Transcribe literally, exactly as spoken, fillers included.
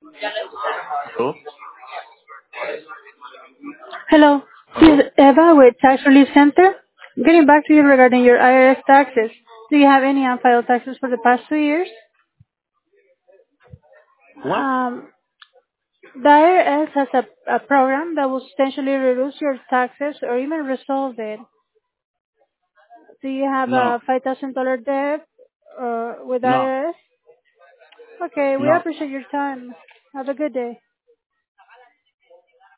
Hello? Hello, this is Hello? Eva with Tax Relief Center. Getting back to you regarding your I R S taxes. Do you have any unfiled taxes for the past two years? What? Um, the I R S has a, a program that will substantially reduce your taxes or even resolve it. Do you have No. a five thousand dollars debt uh, with No. I R S? Okay, we No. appreciate your time. Have a good day.